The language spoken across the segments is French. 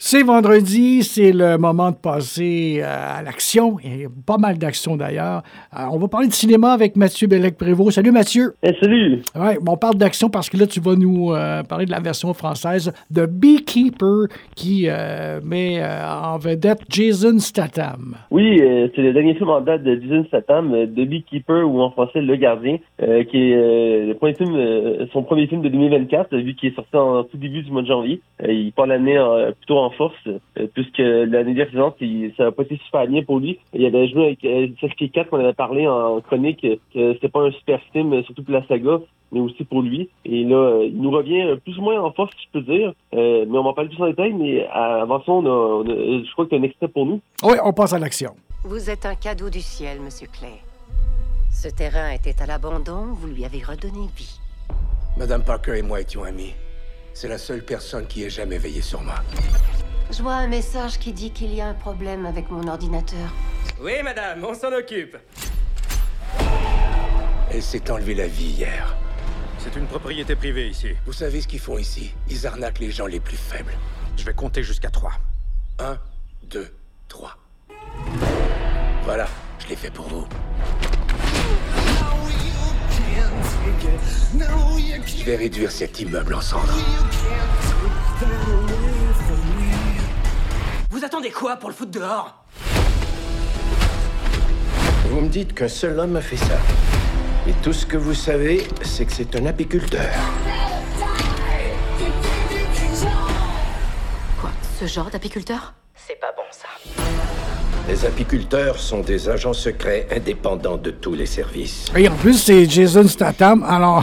C'est vendredi, c'est le moment de passer à l'action. Il y a pas mal d'actions d'ailleurs. On va parler de cinéma avec Mathieu Bellec-Prévost. Salut Mathieu. Salut. Ouais, on parle d'action parce que là, tu vas nous parler de la version française de Beekeeper qui met en vedette Jason Statham. Oui, c'est le dernier film en date de Jason Statham, The Beekeeper, ou en français Le Gardien, qui est son premier film de 2024, vu qu'il est sorti en tout début du mois de janvier. Il part l'année plutôt en force, puisque l'année précédente, ça n'a pas été super bien pour lui. Il avait joué avec Safety 4, qu'on avait parlé en chronique, que c'était pas un super film, surtout pour la saga, mais aussi pour lui. Et là, il nous revient plus ou moins en force, si je peux dire. Mais on va en parler plus en détail, mais avant ça, je crois que tu as un extrait pour nous. Oui, on passe à l'action. Vous êtes un cadeau du ciel, Monsieur Clay. Ce terrain était à l'abandon, vous lui avez redonné vie. Madame Parker et moi étions amis. C'est la seule personne qui ait jamais veillé sur moi. Je vois un message qui dit qu'il y a un problème avec mon ordinateur. Oui, madame, on s'en occupe. Elle s'est enlevée la vie hier. C'est une propriété privée ici. Vous savez ce qu'ils font ici? Ils arnaquent les gens les plus faibles. Je vais compter jusqu'à 3. 1, 2, 3. Voilà, je l'ai fait pour vous. Je vais réduire cet immeuble en cendres. Vous attendez quoi pour le foutre dehors? Vous me dites qu'un seul homme a fait ça. Et tout ce que vous savez, c'est que c'est un apiculteur. Quoi? Ce genre d'apiculteur? C'est pas bon, ça. Les apiculteurs sont des agents secrets indépendants de tous les services. Et en plus, c'est Jason Statham. Alors,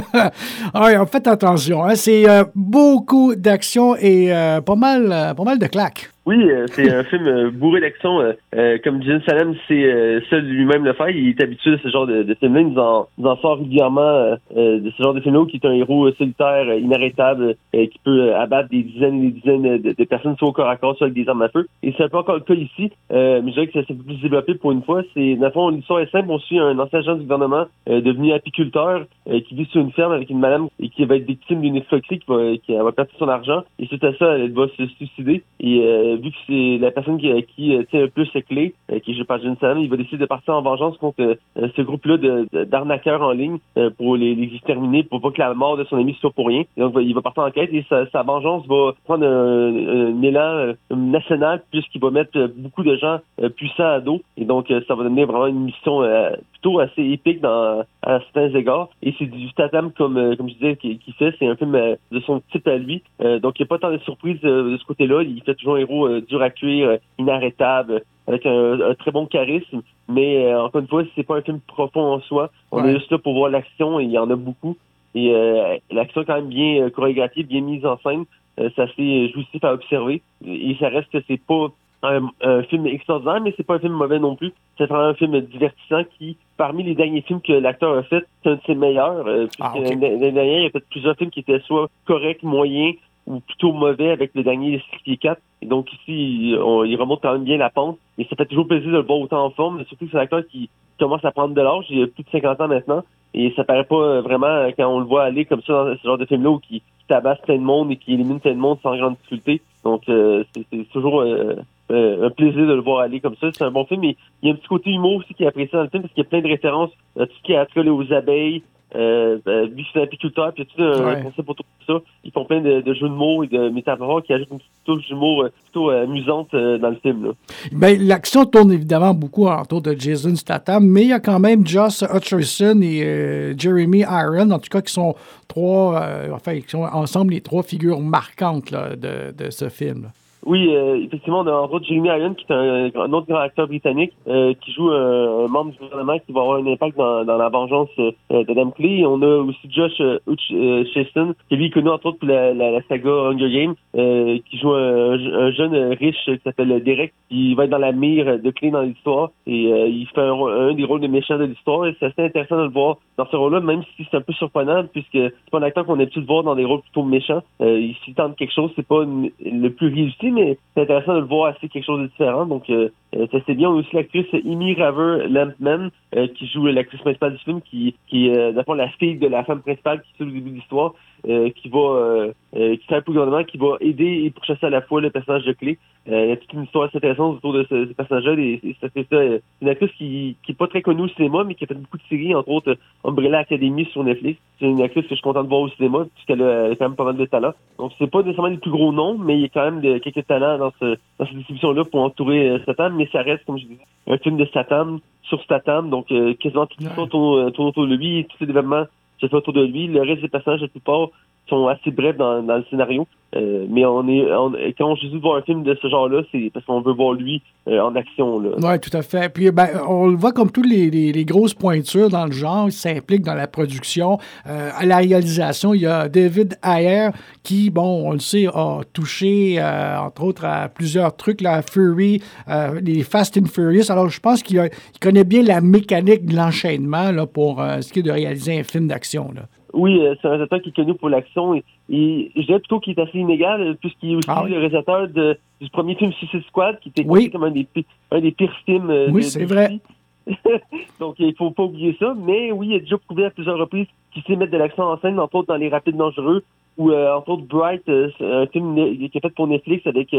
faites attention. Hein, c'est beaucoup d'action et pas mal de claques. Oui, c'est un film bourré d'action. Comme Jason Statham, c'est seul lui-même le faire. Il est habitué à ce genre de film-là. Il nous en sort régulièrement de ce genre de film-là, qui est un héros solitaire, inarrêtable, qui peut abattre des dizaines et des dizaines de personnes, soit au corps à corps, soit avec des armes à feu. Et c'est pas encore le cas ici, mais je dirais que c'est plus développé pour une fois. Dans le fond, l'histoire est simple. On suit un ancien agent du gouvernement devenu apiculteur qui vit sur une ferme avec une madame et qui va être victime d'une escroquerie qui va perdre son argent. Et suite à ça, elle va se suicider. Et vu que c'est la personne qui tient le plus ses clés, qui est jouée par Jason Statham, il va décider de partir en vengeance contre ce groupe-là d'arnaqueurs en ligne pour les exterminer, pour pas que la mort de son ami soit pour rien. Et donc, il va partir en quête et sa vengeance va prendre un élan national, puisqu'il va mettre beaucoup de gens puissants à dos. Et donc, ça va donner vraiment une mission plutôt assez épique à certains égards. Et c'est du Statham, comme je disais, qui fait. C'est un film de son type à lui. Donc, il n'y a pas tant de surprises de ce côté-là. Il fait toujours un héros dur à cuire, inarrêtable, avec un très bon charisme. Mais encore une fois, c'est pas un film profond en soi. On est juste là pour voir l'action, et il y en a beaucoup. Et l'action est quand même bien chorégraphiée, bien mise en scène. C'est assez jouissif à observer. Et ça reste que c'est pas un film extraordinaire, mais c'est pas un film mauvais non plus. C'est vraiment un film divertissant qui, parmi les derniers films que l'acteur a fait, c'est un de ses meilleurs. Puisque l'année dernière, il y a peut-être plusieurs films qui étaient soit corrects, moyens, ou plutôt mauvais avec le dernier Safety 4. Et donc ici, il remonte quand même bien la pente. Et ça fait toujours plaisir de le voir autant en forme. Surtout que c'est un acteur qui commence à prendre de l'âge. Il a plus de 50 ans maintenant. Et ça paraît pas vraiment quand on le voit aller comme ça dans ce genre de film-là où qui tabasse plein de monde et qui élimine plein de monde sans grande difficulté. Donc c'est toujours un plaisir de le voir aller comme ça. C'est un bon film. Mais il y a un petit côté humour aussi qui est apprécié dans le film parce qu'il y a plein de références à tout ce qui est attiré aux abeilles. Lui c'est un apiculteur, puis il y a tout un concept autour de ça. Ils font plein de jeux de mots et de métaphores qui ajoutent une petite touche d'humour plutôt amusante dans le film. Là. Ben, l'action tourne évidemment beaucoup autour de Jason Statham, mais il y a quand même Josh Hutcherson et Jeremy Irons, en tout cas, qui sont qui sont ensemble les trois figures marquantes là, de ce film. Là. Oui, effectivement, on a entre autres Jeremy Irons, qui est un autre grand acteur britannique, qui joue un membre du gouvernement qui va avoir un impact dans la vengeance de Dame Clé. On a aussi Josh Hutcherson, qui lui est connu entre autres pour la saga Hunger Games, qui joue un jeune riche qui s'appelle Derek, qui va être dans la mire de Clé dans l'histoire. Et il fait un des rôles de méchant de l'histoire. Et c'est assez intéressant de le voir dans ce rôle-là, même si c'est un peu surprenant, puisque c'est pas un acteur qu'on a l'habitude de voir dans des rôles plutôt méchants. S'il tente quelque chose, c'est pas le plus réussi, mais c'est intéressant de le voir assez quelque chose de différent. Donc, ça c'est bien. On a aussi l'actrice Amy Raver Lampman, qui joue l'actrice principale du film, qui est, dans le fond, la fille de la femme principale qui suit au début de l'histoire. qui travaille pour le gouvernement, qui va aider et pourchasser à la fois le personnage de Clay. Il y a toute une histoire assez intéressante autour de ce personnage-là. C'est une actrice qui est pas très connue au cinéma, mais qui a fait beaucoup de séries, entre autres Umbrella Academy sur Netflix. C'est une actrice que je suis content de voir au cinéma, puisqu'elle a quand même pas mal de talent. Donc c'est pas nécessairement les plus gros noms, mais il y a quand même quelques talents dans cette distribution-là pour entourer Statham, mais ça reste, comme je disais, un film de Statham sur Statham, donc quasiment tout ça tourne autour de lui, tous les développements se fait autour de lui. Le reste des personnages, la plupart, sont assez brefs dans le scénario. Mais quand on choisit de voir un film de ce genre-là, c'est parce qu'on veut voir lui en action. Oui, tout à fait. Puis on le voit comme tous les grosses pointures dans le genre, il s'implique dans la production. À la réalisation, il y a David Ayer qui, bon, on le sait, a touché, entre autres, à plusieurs trucs, la Fury, les Fast and Furious. Alors, je pense qu'il connaît bien la mécanique de l'enchaînement là, pour ce qui est de réaliser un film d'action. Là. Oui, c'est un réalisateur qui est connu pour l'action et je dirais plutôt qu'il est assez inégal puisqu'il est aussi le réalisateur du premier film Suicide Squad qui était connu comme un des pires films. Oui, c'est vrai. Donc, il faut pas oublier ça. Mais oui, il a déjà prouvé à plusieurs reprises qu'il sait mettre de l'action en scène, entre autres dans Les Rapides Dangereux ou entre autres Bright, un film qui est fait pour Netflix avec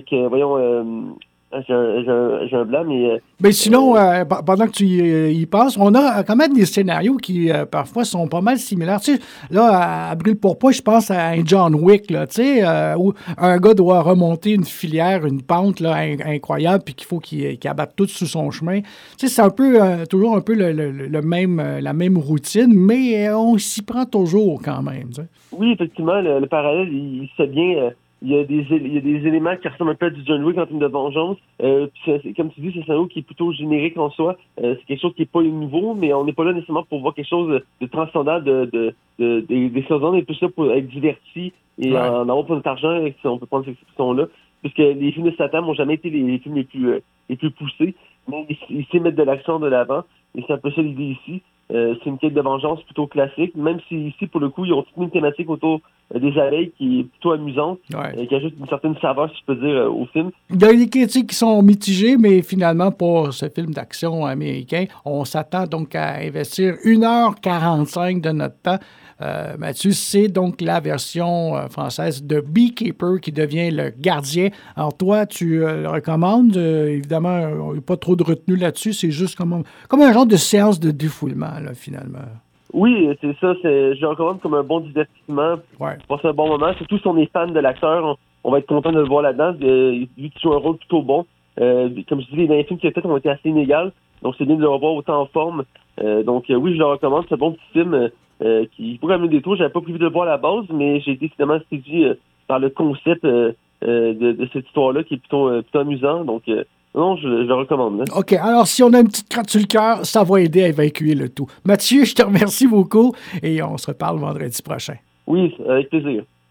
j'ai un blanc, mais... Mais sinon, pendant que tu y penses, on a quand même des scénarios qui, parfois, sont pas mal similaires. Tu sais, là, à Brûle-Pourpoint, je pense à un John Wick, là, tu sais, où un gars doit remonter une filière, une pente, là, incroyable, puis qu'il faut qu'il abatte tout sous son chemin. Tu sais, c'est un peu, toujours un peu la même routine, mais on s'y prend toujours quand même, tu sais. Oui, effectivement, le parallèle, il se fait bien... Il y a des éléments qui ressemblent un peu à du John Wick en termes de vengeance. Comme tu dis, c'est un scénario qui est plutôt générique en soi. C'est quelque chose qui est pas nouveau, mais on n'est pas là nécessairement pour voir quelque chose de transcendant des saisons, mais plus là pour être diverti et en avoir pour notre argent, si on peut prendre cette expression-là. Puisque les films de Statham n'ont jamais été les films les plus poussés, mais ils sait mettre de l'action de l'avant. Et c'est un peu ça l'idée ici. C'est une quête de vengeance plutôt classique, même si ici, pour le coup, ils ont toute une thématique autour des abeilles qui est plutôt amusante, qui ajoute une certaine saveur, si je peux dire, au film. Il y a des critiques qui sont mitigées, mais finalement, pour ce film d'action américain, on s'attend donc à investir 1h45 de notre temps. Mathieu, c'est donc la version française de Beekeeper qui devient le gardien. Alors toi, tu le recommandes. Évidemment, il n'y a pas trop de retenue là-dessus. C'est juste comme un genre de séance de défoulement, là, finalement. Oui, c'est ça. Je le recommande comme un bon divertissement. Pour passer un bon moment. Surtout si on est fan de l'acteur, on va être content de le voir là-dedans. Lui qui joue un rôle plutôt bon. Comme je dis, les derniers films qu'il a fait ont été assez inégales. Donc, c'est bien de le revoir autant en forme. Donc, oui, je le recommande. C'est un bon petit film qui pourrait amener des tours. J'avais pas prévu de le voir à la base, mais j'ai été finalement séduit par le concept de cette histoire-là qui est plutôt amusant. Donc, non, je le recommande. Là. OK. Alors, si on a une petite crainte sur le cœur, ça va aider à évacuer le tout. Mathieu, je te remercie beaucoup et on se reparle vendredi prochain. Oui, avec plaisir.